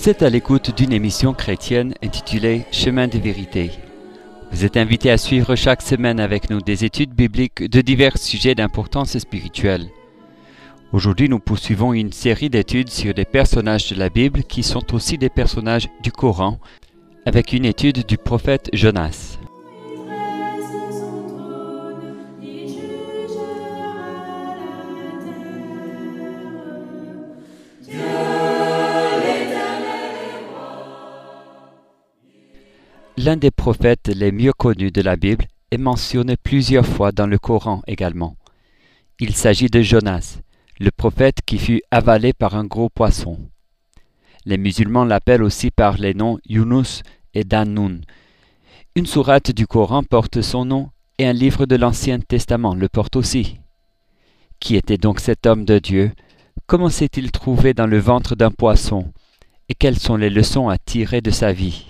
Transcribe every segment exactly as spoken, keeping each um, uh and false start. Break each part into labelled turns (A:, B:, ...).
A: Vous êtes à l'écoute d'une émission chrétienne intitulée Chemin de vérité. Vous êtes invité à suivre chaque semaine avec nous des études bibliques de divers sujets d'importance spirituelle. Aujourd'hui, nous poursuivons une série d'études sur des personnages de la Bible qui sont aussi des personnages du Coran, avec une étude du prophète Jonas. L'un des prophètes les mieux connus de la Bible est mentionné plusieurs fois dans le Coran également. Il s'agit de Jonas, le prophète qui fut avalé par un gros poisson. Les musulmans l'appellent aussi par les noms Yunus et Danoun. Une sourate du Coran porte son nom et un livre de l'Ancien Testament le porte aussi. Qui était donc cet homme de Dieu? Comment s'est-il trouvé dans le ventre d'un poisson? Et quelles sont les leçons à tirer de sa vie?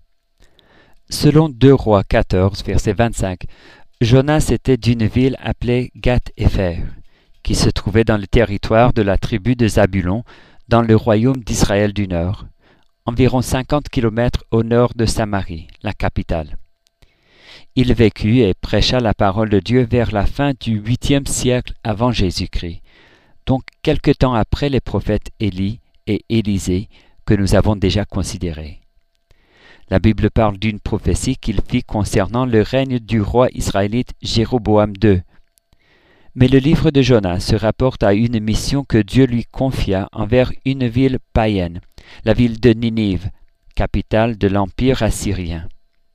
A: Selon deux Rois quatorze, verset vingt-cinq, Jonas était d'une ville appelée Gath-Hépher, qui se trouvait dans le territoire de la tribu de Zabulon, dans le royaume d'Israël du Nord, environ cinquante kilomètres au nord de Samarie, la capitale. Il vécut et prêcha la parole de Dieu vers la fin du huitième siècle avant Jésus-Christ, donc quelque temps après les prophètes Élie et Élisée que nous avons déjà considérés. La Bible parle d'une prophétie qu'il fit concernant le règne du roi israélite Jéroboam deux. Mais le livre de Jonas se rapporte à une mission que Dieu lui confia envers une ville païenne, la ville de Ninive, capitale de l'Empire assyrien.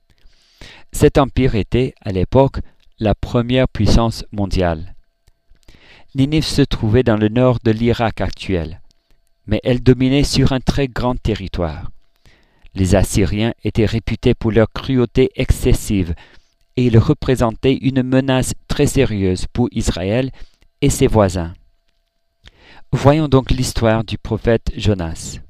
A: Cet empire était, à l'époque, la première puissance mondiale. Ninive se trouvait dans le nord de l'Irak actuel, mais elle dominait sur un très grand territoire. Les Assyriens étaient réputés pour leur cruauté excessive et ils représentaient une menace très sérieuse pour Israël et ses voisins. Voyons donc l'histoire du prophète Jonas.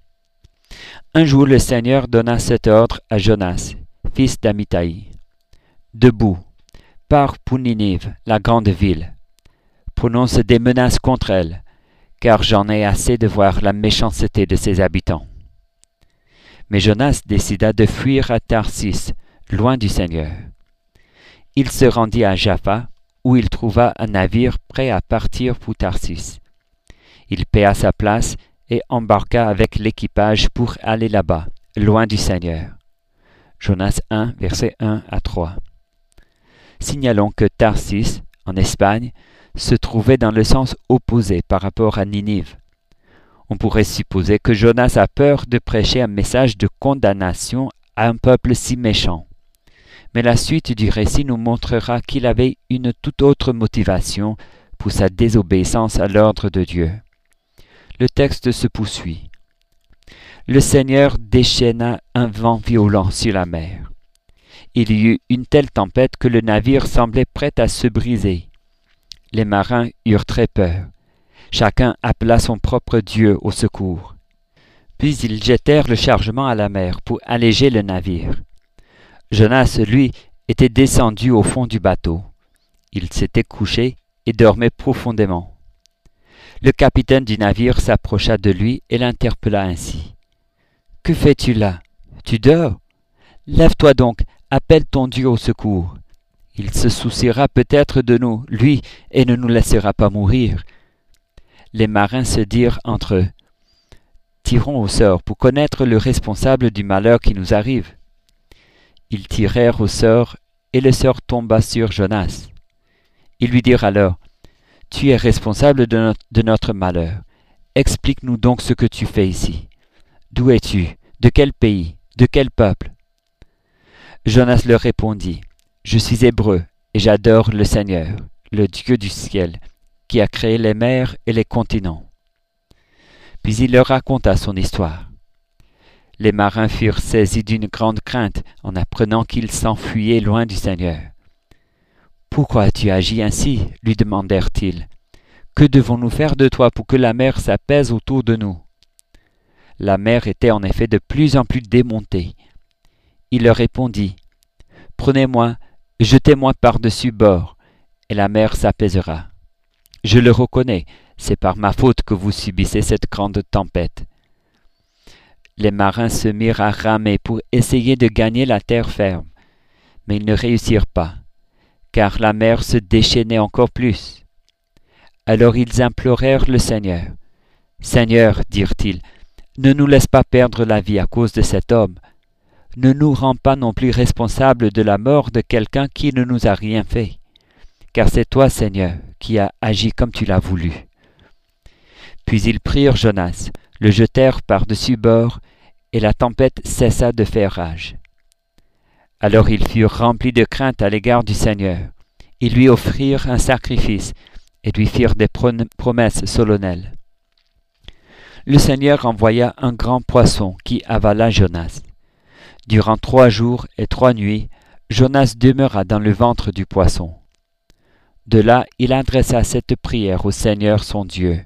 A: Un jour, le Seigneur donna cet ordre à Jonas, fils d'Amittai. « Debout, pars pour Ninive, la grande ville. Prononce des menaces contre elle, car j'en ai assez de voir la méchanceté de ses habitants. » Mais Jonas décida de fuir à Tarsis, loin du Seigneur. Il se rendit à Jaffa, où il trouva un navire prêt à partir pour Tarsis. Il paya sa place et embarqua avec l'équipage pour aller là-bas, loin du Seigneur. Jonas un, versets un à trois. Signalons que Tarsis, en Espagne, se trouvait dans le sens opposé par rapport à Ninive. On pourrait supposer que Jonas a peur de prêcher un message de condamnation à un peuple si méchant. Mais la suite du récit nous montrera qu'il avait une toute autre motivation pour sa désobéissance à l'ordre de Dieu. Le texte se poursuit. Le Seigneur déchaîna un vent violent sur la mer. Il y eut une telle tempête que le navire semblait prêt à se briser. Les marins eurent très peur. Chacun appela son propre Dieu au secours. Puis ils jetèrent le chargement à la mer pour alléger le navire. Jonas, lui, était descendu au fond du bateau. Il s'était couché et dormait profondément. Le capitaine du navire s'approcha de lui et l'interpella ainsi. « Que fais-tu là? Tu dors? Lève-toi donc, appelle ton Dieu au secours. Il se souciera peut-être de nous, lui, et ne nous laissera pas mourir. » Les marins se dirent entre eux, « Tirons au sort pour connaître le responsable du malheur qui nous arrive. » Ils tirèrent au sort, et le sort tomba sur Jonas. Ils lui dirent alors, « Tu es responsable de notre, de notre malheur. Explique-nous donc ce que tu fais ici. D'où es-tu? De quel pays? De quel peuple? » Jonas leur répondit, « Je suis hébreu, et j'adore le Seigneur, le Dieu du ciel, qui a créé les mers et les continents. » Puis il leur raconta son histoire. Les marins furent saisis d'une grande crainte en apprenant qu'il s'enfuyait loin du Seigneur. « Pourquoi as-tu agi ainsi? » lui demandèrent-ils. « Que devons-nous faire de toi pour que la mer s'apaise autour de nous? » La mer était en effet de plus en plus démontée. Il leur répondit, « Prenez-moi, jetez-moi par-dessus bord, et la mer s'apaisera. Je le reconnais, c'est par ma faute que vous subissez cette grande tempête. » les marins se mirent à ramer pour essayer de gagner la terre ferme, mais ils ne réussirent pas, car la mer se déchaînait encore plus. Alors ils implorèrent le Seigneur. « Seigneur, dirent-ils, ne nous laisse pas perdre la vie à cause de cet homme. Ne nous rends pas non plus responsables de la mort de quelqu'un qui ne nous a rien fait, car c'est toi, Seigneur, qui as agi comme tu l'as voulu. » Puis ils prirent Jonas, le jetèrent par-dessus bord, et la tempête cessa de faire rage. Alors ils furent remplis de crainte à l'égard du Seigneur. Ils lui offrirent un sacrifice et lui firent des promesses solennelles. Le Seigneur envoya un grand poisson qui avala Jonas. Durant trois jours et trois nuits, Jonas demeura dans le ventre du poisson. De là, il adressa cette prière au Seigneur son Dieu.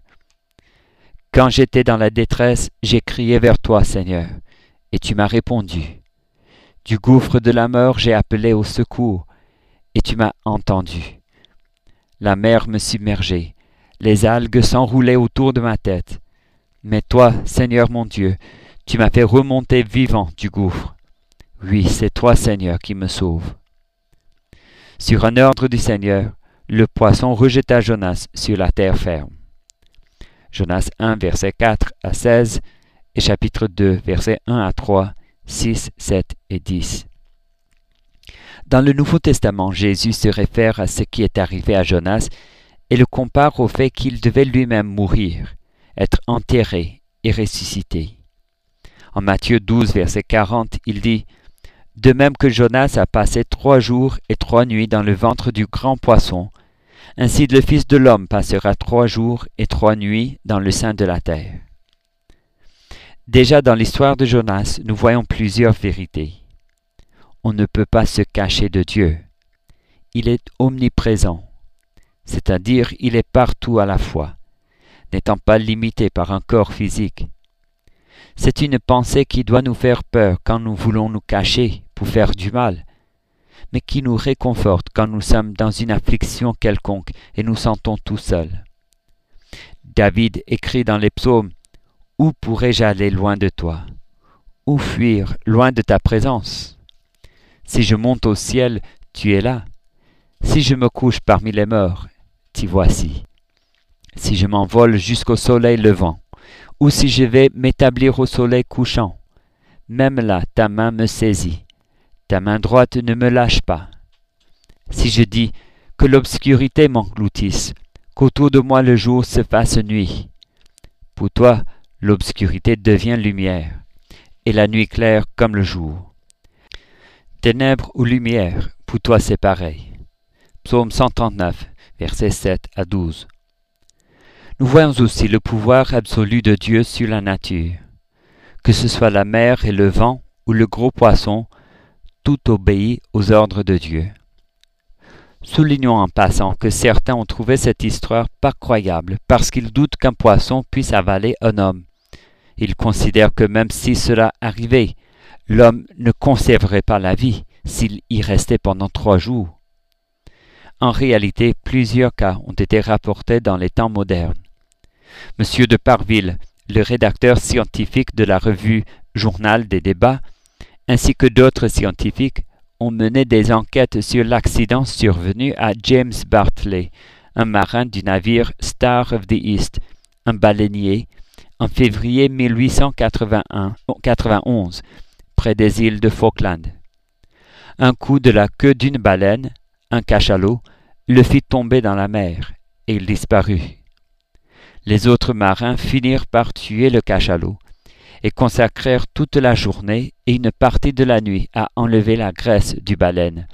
A: « Quand j'étais dans la détresse, j'ai crié vers toi, Seigneur, et tu m'as répondu. Du gouffre de la mort, j'ai appelé au secours, et tu m'as entendu. La mer me submergeait, les algues s'enroulaient autour de ma tête. Mais toi, Seigneur mon Dieu, tu m'as fait remonter vivant du gouffre. Oui, c'est toi, Seigneur, qui me sauve. » Sur un ordre du Seigneur, le poisson rejeta Jonas sur la terre ferme. Jonas un, versets quatre à seize, et chapitre deux, versets un à trois, six, sept et dix. Dans le Nouveau Testament, Jésus se réfère à ce qui est arrivé à Jonas et le compare au fait qu'il devait lui-même mourir, être enterré et ressuscité. En Matthieu douze, verset quarante, il dit « De même que Jonas a passé trois jours et trois nuits dans le ventre du grand poisson, ainsi le Fils de l'homme passera trois jours et trois nuits dans le sein de la terre. » Déjà dans l'histoire de Jonas, nous voyons plusieurs vérités. On ne peut pas se cacher de Dieu. Il est omniprésent, c'est-à-dire il est partout à la fois, n'étant pas limité par un corps physique. C'est une pensée qui doit nous faire peur quand nous voulons nous cacher pour faire du mal, mais qui nous réconforte quand nous sommes dans une affliction quelconque et nous sentons tout seuls. David écrit dans les psaumes « Où pourrais-je aller loin de toi? Où fuir loin de ta présence? Si je monte au ciel, tu es là. Si je me couche parmi les morts, t'y voici. Si je m'envole jusqu'au soleil levant, ou si je vais m'établir au soleil couchant, même là ta main me saisit, ta main droite ne me lâche pas. Si je dis que l'obscurité m'engloutisse, qu'autour de moi le jour se fasse nuit, pour toi l'obscurité devient lumière, et la nuit claire comme le jour. Ténèbres ou lumière, pour toi c'est pareil. Psaume cent trente-neuf, versets sept à douze. Nous voyons aussi le pouvoir absolu de Dieu sur la nature. Que ce soit la mer et le vent ou le gros poisson, tout obéit aux ordres de Dieu. Soulignons en passant que certains ont trouvé cette histoire pas croyable parce qu'ils doutent qu'un poisson puisse avaler un homme. Ils considèrent que même si cela arrivait, l'homme ne conserverait pas la vie s'il y restait pendant trois jours. En réalité, plusieurs cas ont été rapportés dans les temps modernes. Monsieur de Parville, le rédacteur scientifique de la revue Journal des débats, ainsi que d'autres scientifiques, ont mené des enquêtes sur l'accident survenu à James Bartley, un marin du navire Star of the East, un baleinier, en février mille huit cent quatre-vingt-onze, près des îles de Falkland. Un coup de la queue d'une baleine, un cachalot, le fit tomber dans la mer, et il disparut. Les autres marins finirent par tuer le cachalot, et consacrèrent toute la journée et une partie de la nuit à enlever la graisse du baleine.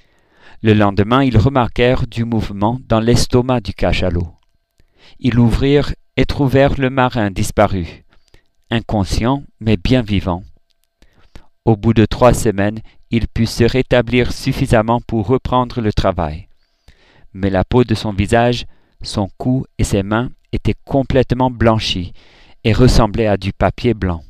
A: Le lendemain, ils remarquèrent du mouvement dans l'estomac du cachalot. Ils l'ouvrirent et trouvèrent le marin disparu, inconscient mais bien vivant. Au bout de trois semaines, il put se rétablir suffisamment pour reprendre le travail. Mais la peau de son visage, son cou et ses mains étaient complètement blanchis et ressemblaient à du papier blanc.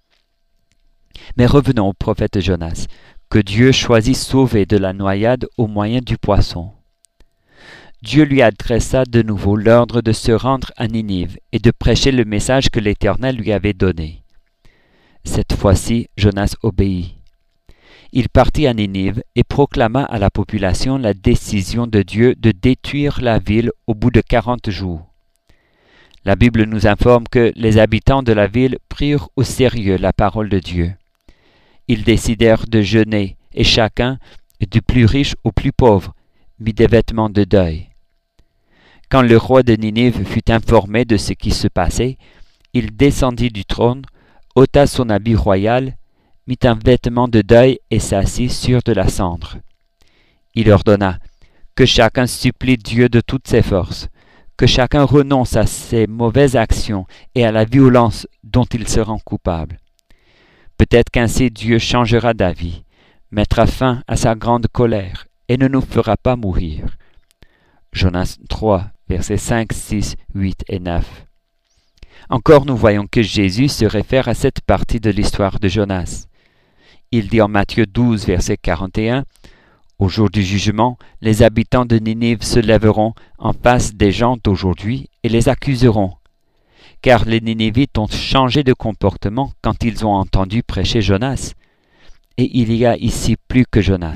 A: Mais revenons au prophète Jonas, que Dieu choisit sauver de la noyade au moyen du poisson. Dieu lui adressa de nouveau l'ordre de se rendre à Ninive et de prêcher le message que l'Éternel lui avait donné. Cette fois-ci, Jonas obéit. Il partit à Ninive et proclama à la population la décision de Dieu de détruire la ville au bout de quarante jours. La Bible nous informe que les habitants de la ville prirent au sérieux la parole de Dieu. Ils décidèrent de jeûner, et chacun, du plus riche au plus pauvre, mit des vêtements de deuil. Quand le roi de Ninive fut informé de ce qui se passait, il descendit du trône, ôta son habit royal, mit un vêtement de deuil et s'assit sur de la cendre. Il ordonna que chacun supplie Dieu de toutes ses forces, que chacun renonce à ses mauvaises actions et à la violence dont il se rend coupable. Peut-être qu'ainsi Dieu changera d'avis, mettra fin à sa grande colère et ne nous fera pas mourir. Jonas trois, versets cinq, six, huit et neuf. Encore nous voyons que Jésus se réfère à cette partie de l'histoire de Jonas. Il dit en Matthieu douze, verset quarante et un, « Au jour du jugement, les habitants de Ninive se lèveront en face des gens d'aujourd'hui et les accuseront. Car les Ninivites ont changé de comportement quand ils ont entendu prêcher Jonas. Et il y a ici plus que Jonas. »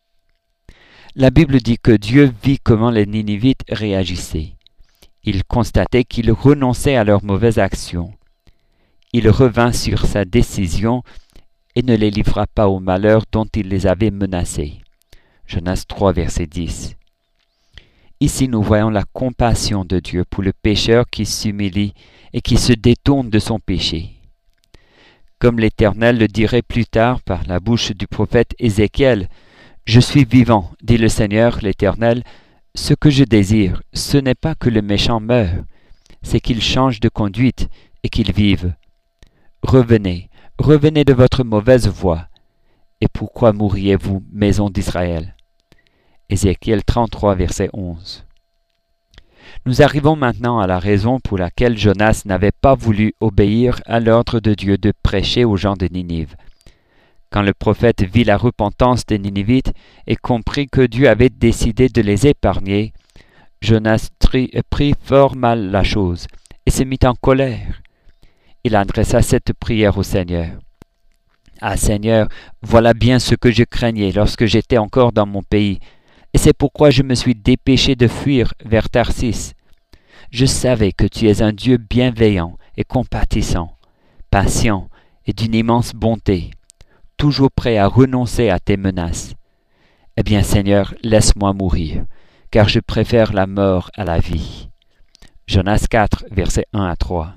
A: La Bible dit que Dieu vit comment les Ninivites réagissaient. Il constatait qu'ils renonçaient à leurs mauvaises actions. Il revint sur sa décision et ne les livra pas au malheur dont il les avait menacés. Jonas trois, verset dix. Ici nous voyons la compassion de Dieu pour le pécheur qui s'humilie et qui se détourne de son péché. Comme l'Éternel le dirait plus tard par la bouche du prophète Ézéchiel, « Je suis vivant, dit le Seigneur l'Éternel, ce que je désire, ce n'est pas que le méchant meure, c'est qu'il change de conduite et qu'il vive. Revenez, revenez de votre mauvaise voie. Et pourquoi mourriez-vous, maison d'Israël » Ézéchiel trente-trois, verset onze. Nous arrivons maintenant à la raison pour laquelle Jonas n'avait pas voulu obéir à l'ordre de Dieu de prêcher aux gens de Ninive. Quand le prophète vit la repentance des Ninivites et comprit que Dieu avait décidé de les épargner, Jonas tri- prit fort mal la chose et se mit en colère. Il adressa cette prière au Seigneur. « Ah Seigneur, voilà bien ce que je craignais lorsque j'étais encore dans mon pays, et c'est pourquoi je me suis dépêché de fuir vers Tarsis. Je savais que tu es un Dieu bienveillant et compatissant, patient et d'une immense bonté, toujours prêt à renoncer à tes menaces. Eh bien Seigneur, laisse-moi mourir, car je préfère la mort à la vie. » Jonas quatre, versets un à trois.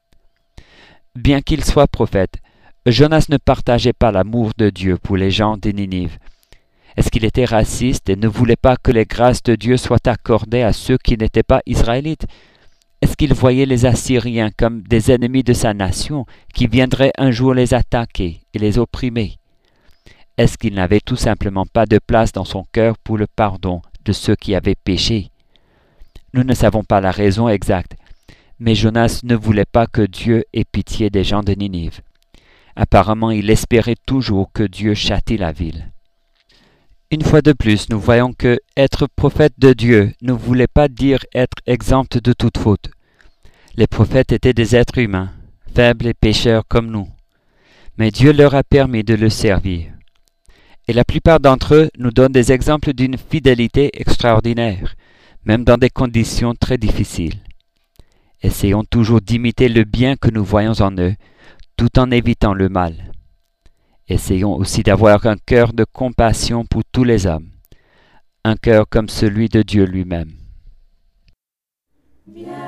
A: Bien qu'il soit prophète, Jonas ne partageait pas l'amour de Dieu pour les gens de Ninive. Est-ce qu'il était raciste et ne voulait pas que les grâces de Dieu soient accordées à ceux qui n'étaient pas israélites? Est-ce qu'il voyait les Assyriens comme des ennemis de sa nation qui viendraient un jour les attaquer et les opprimer? Est-ce qu'il n'avait tout simplement pas de place dans son cœur pour le pardon de ceux qui avaient péché? Nous ne savons pas la raison exacte, mais Jonas ne voulait pas que Dieu ait pitié des gens de Ninive. Apparemment, il espérait toujours que Dieu châtie la ville. Une fois de plus, nous voyons que être prophète de Dieu ne voulait pas dire être exempt de toute faute. Les prophètes étaient des êtres humains, faibles et pécheurs comme nous. Mais Dieu leur a permis de le servir. Et la plupart d'entre eux nous donnent des exemples d'une fidélité extraordinaire, même dans des conditions très difficiles. Essayons toujours d'imiter le bien que nous voyons en eux, tout en évitant le mal. Essayons aussi d'avoir un cœur de compassion pour tous les hommes, un cœur comme celui de Dieu lui-même.
B: Bien.